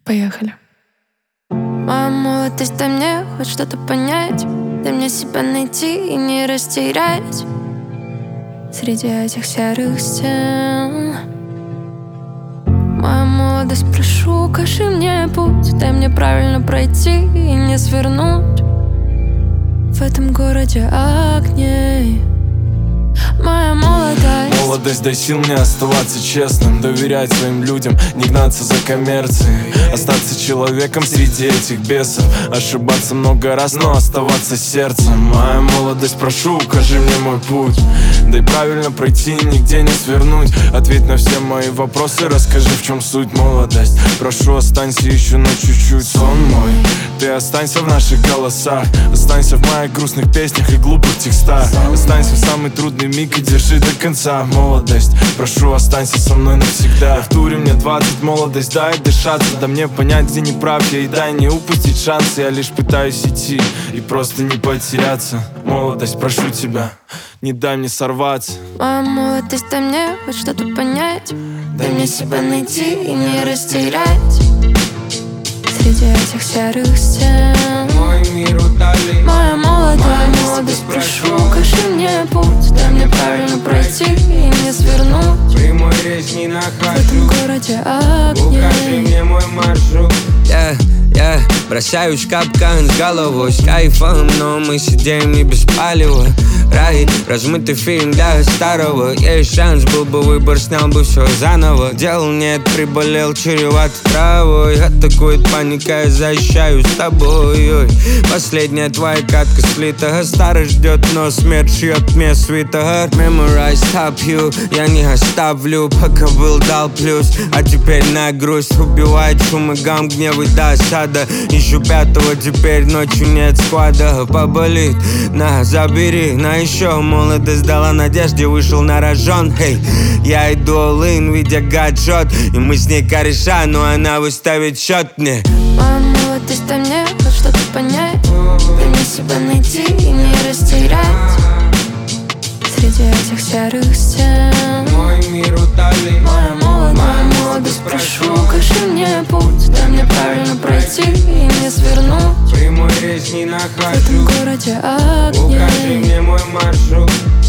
Поехали. Моя молодость, дай мне хоть что-то понять. Дай мне себя найти и не растерять среди этих серых стен. Моя молодость, прошу, укажи мне путь. Дай мне правильно пройти и не свернуть в этом городе огней. Моя молодость. Молодость, дай сил мне оставаться честным, доверять своим людям, не гнаться за коммерцией, остаться человеком среди этих бесов, ошибаться много раз, но оставаться сердцем. Моя молодость, прошу, укажи мне мой путь. Дай правильно пройти, нигде не свернуть. Ответь на все мои вопросы, расскажи, в чем суть. Молодость, прошу, останься еще на чуть-чуть. Сон мой, ты останься в наших голосах, останься в моих грустных песнях и глупых текстах, останься в самый трудный миг и держи до конца. Молодость, прошу, останься со мной навсегда. В туре мне 20, молодость, дай дышаться, да мне понять, где не прав я, и дай не упустить шанс. Я лишь пытаюсь идти и просто не потеряться. Молодость, прошу тебя, не дай мне сорваться. Моя молодость, дай мне хоть что-то понять. Дай мне себя найти и не растерять среди этих серых стен. Мой мир утоли. Моя молодость, прошу, укажи мне путь. Дай мне правильно пройти и не свернуть Прямой рейс не в нахожу. этом городе огней. Укажи мне мой маршрут. Бросаюсь в капкан с головой, с кайфом, но мы сидим не без палева. Рай, размытый фильм для старого. Есть шанс, был бы выбор, снял бы все заново. Дел нет, приболел, чреват травой. Атакует паника, я защищаюсь с тобой. Ой. Последняя твоя катка слитого. Старый ждет, но смерть шьет мне свитер. Memorize, top you, я не оставлю, пока был дал плюс. А теперь на грусть убивает шум и гам, гнев и досада. Ищу пятого, теперь ночью нет склада. Поболит, на, забери, на еще. Молодость дала надежде, вышел на рожон. Хей, я иду all-in, видя гаджет. И мы с ней кореша, но она выставит счет мне. Моя молодость, дай мне хоть что-то понять. Дай мне себя найти и не растерять среди этих серых стен. Мой мир утоли. Моя молодость, прошу, укажи мне путь. Дай мне правильно пройти и не свернуть Прямой рейс не в этом нахожу. городе Укажи огней. мне мой маршрут.